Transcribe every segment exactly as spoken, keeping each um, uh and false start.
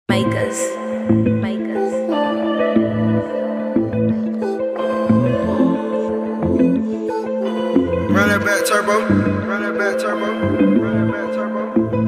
Makers. Makers. Run that back turbo. Run that back turbo. Run that back turbo.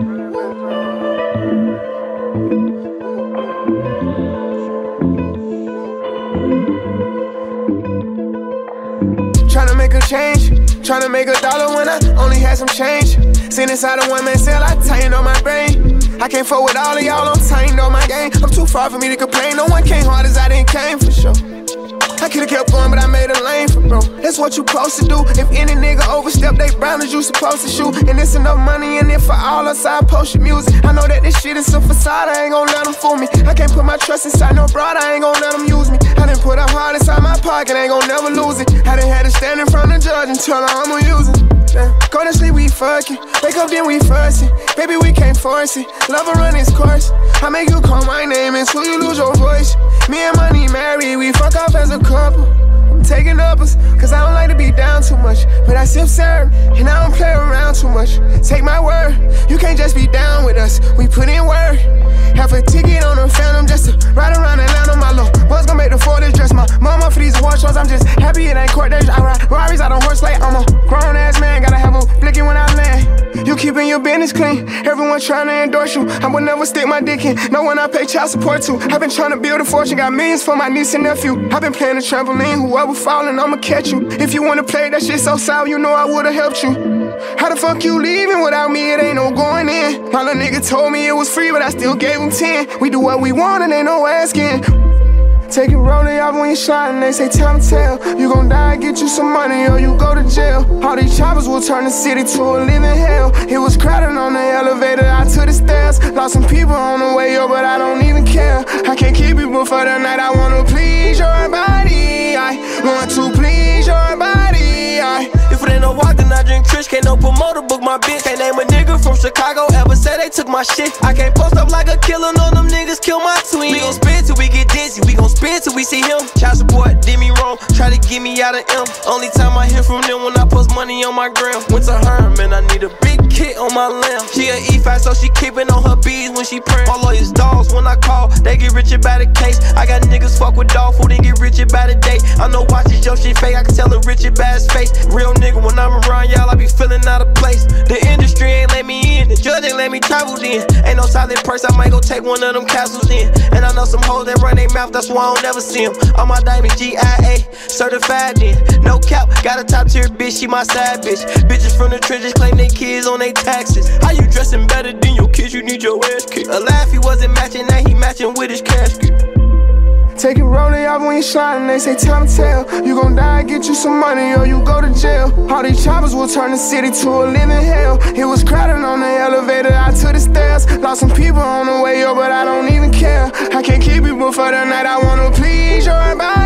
Tryna make a change, tryna make a dollar when I only had some change. Sitting inside a one-man cell, I tightened on my brain. I can't fuck with all of y'all, I'm tightened on my game. I'm too far for me to complain, no one came hard as I didn't came for sure. I could've kept going, but I made a lane for bro. That's what you supposed to do. If any nigga overstep they boundaries, you supposed to shoot. And it's enough money in it for all us, I post your music. I know that this shit is a facade, I ain't gon' let them fool me. I can't put my trust inside no broad, I ain't gon' let them use me. I done put a heart inside my pocket, ain't gon' never lose it. I done had to stand in front of the judge and tell her I'ma use it. Yeah. Go to sleep, we fucking. Wake up, then we fussing. Baby, we can't force it. Love will run its course. I make you call my name until you lose your voice. Me and Money married, we fuck off as a couple. I'm taking uppers, cause I don't like to be down too much. But I sip syrup, and I don't play around too much. Take my word, you can't just be down with us. We put in work. Half a ticket on a Phantom just to ride around Atlanta. My little boys gon' make the Ford dress my mama for these award shows. I'm just happy it ain't court days. I ride Rarries out on horse like I'm a grown ass man. Gotta have a blicking when I land. You keeping your business clean. Everyone trying to endorse you. I would never stick my dick in. No one I pay child support to. I've been trying to build a fortune. Got millions for my niece and nephew. I've been playing the trampoline. Whoever falling, I'ma catch you. If you wanna play that shit so sour, you know I would've helped you. How the fuck you leaving without me? It ain't no going in. My little nigga told me it was free, but I still gave him ten. We do what we want and ain't no asking. Take it rolling off when you sliding. They say time to tell. You gon' die, get you some money, or you go to jail. All these choppers will turn the city to a living hell. It was crowded on the elevator, I took the stairs. Lost some people on the way up, but I don't even care. I can't keep people for the night. I wanna please your body. I want to please your body. I If it ain't no walk, then I drink Trish. Can't no promoter book my bitch. Can't name a nigga from Chicago ever said they took my shit. I can't post up like a killer, no them niggas kill my twin. We gon' spin till we get dizzy, we gon' spin till we see him. Child support did me wrong, try to get me out of M. Only time I hear from them when I post money on my gram. Went to her, man, I need a big kit on my lamb. She a E five, so she keepin' on her bees when she praying. My lawyers dogs, when I call, they get rich by the case. I got niggas fuck with dog food and get rich by the day. I know watches your shit fake, I can tell a rich by his face. Real nigga, when I'm around y'all, I be feeling out of place. The industry ain't let me in, the judge ain't let me travel in. Ain't no solid purse, I might go take one of them castles in. And I know some hoes that run their mouth, that's why I don't never see them. All my diamonds G I A, certified in. No cap, got a top tier bitch, she my side bitch. Bitches from the trenches claim they kids on they taxes. How you dressing better than your kids, you need your ass kicked. A laugh he wasn't matching, now he matching with his casket. Take it rolling off when you sliding. They say time to tell. You gon' die, get you some money, or you go to jail. All these choppers will turn the city to a living hell. It was crowded on the elevator, I took the stairs. Lost some people on the way up, but I don't even care. I can't keep people for the night, I wanna please your body.